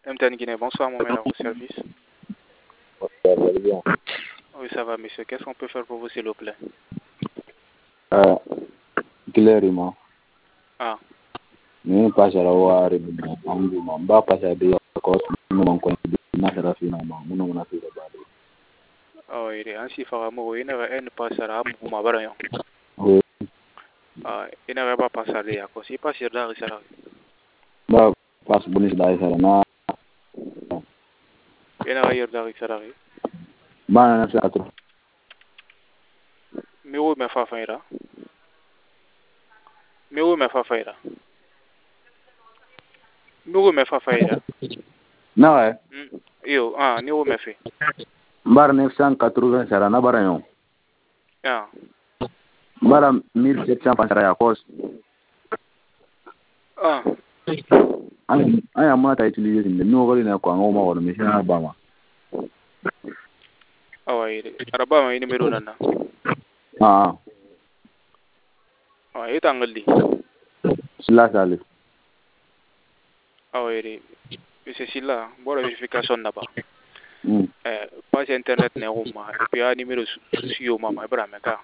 MTN Guinée, bonsoir, mon maître, au service. Ça va bien. Oui, ça va, monsieur. Qu'est-ce qu'on peut faire pour vous, s'il vous plaît? Clairement. Ah, Ni pasara wari angu mamba pasara de ko mon ko na sara fina ma mun na fi da bari. oh, il est ainsi, Faramo, il ne passera pas pour ma barre. Oui. Ah, il n'avait pas passé à l'IA, quoi. C'est pas sur la rue, Ba pas bonus da sara na. Il n'a rien de la rue. Ba na sa to. Mais où me fa faire? Mais où me fa faire? Mais où me fa faire? Na ouais. Yo, ah, ni où me fait? Bar 980 sara na barayon. Ah. Bara 1700 pasara ya kos. Ah. Aya mata utiliser ni no gari na ko ngoma wala mi sina ba ma. Ah, ouais, araba ma numéro nana. Ah. Ah, il est anglais. Sila sale. Ah, ouais, c'est là, bon, la vérification là-bas. Mm. Pas internet ne uma et puis un numéro sur mama ibrahima ka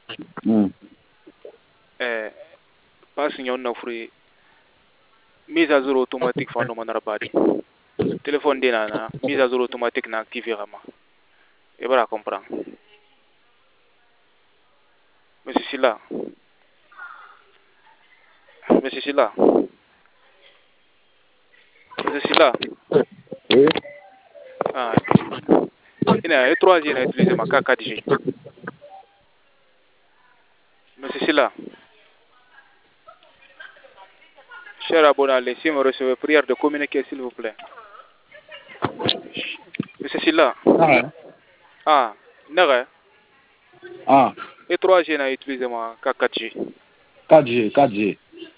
pas signon na free mise à jour automatique fando manara badi téléphone dina na mise à jour automatique na activer ma et voilà comprendre monsieur Silla monsieur Silla monsieur Silla Oui. ah ina e 3G na utiliser ma 4G monsieur Silla cher abonné si vous recevez prière de communiquer s'il vous plaît monsieur Silla ah nara Ah. et 3G na utiliser ma 4G 4G.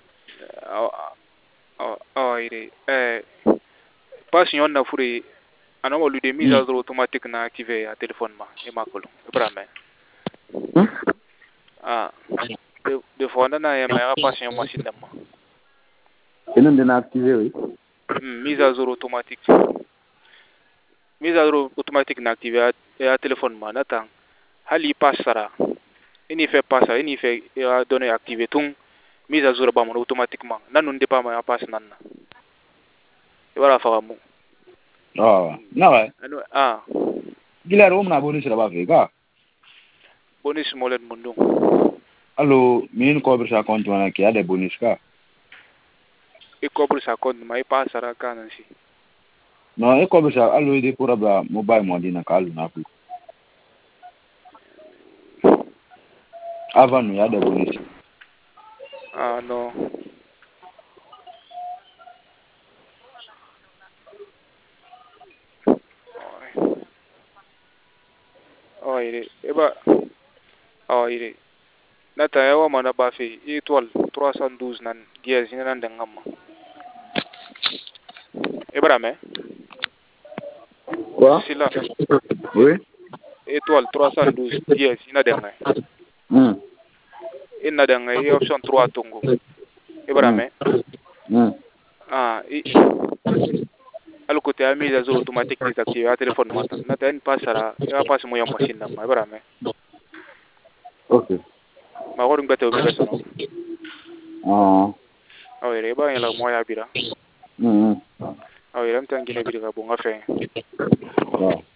Il est pas si on a fourré un homme lui de mise à jour automatique na activé à téléphone ma et ma colo ibrahima ah de fois on a ma pas si on machine ma Enen de na activer oui. Mise à jour automatique na activé à téléphone ma n'attend hali passera il n'y fait pas ça il n'y fait donner activé tout mise à jour ba automatiquement nanun de pas ma passe nanna et voilà faramu Ah, na ouais. ah Gila rom na bonus la ba vega. bonus molen mundung Allo, min ko bir sa compte wana ki ade bonus ka. e cobre sa compte ma e passera kana si No, e ko bir sa allo ide pura ba mobile mo dina ka allo na fu. Avant ya ade bonus. ah no oh il est oh il est nata yawa mana ba fi étoile 312 nan dièse nan da ngamma ibrahima Quoi? c'est là Oui. étoile 312 dièse ina da ngai ina da ngai option 3 tongo ibrahima ah al côté a mise à jour automatique désactivé à téléphone matin nata en passera ya passe moyen machine na ma ibrahima OK. ma ko ngate obi besono Ah. oh il est ba la moya bira oh il aime tangine bira bon afin Ah.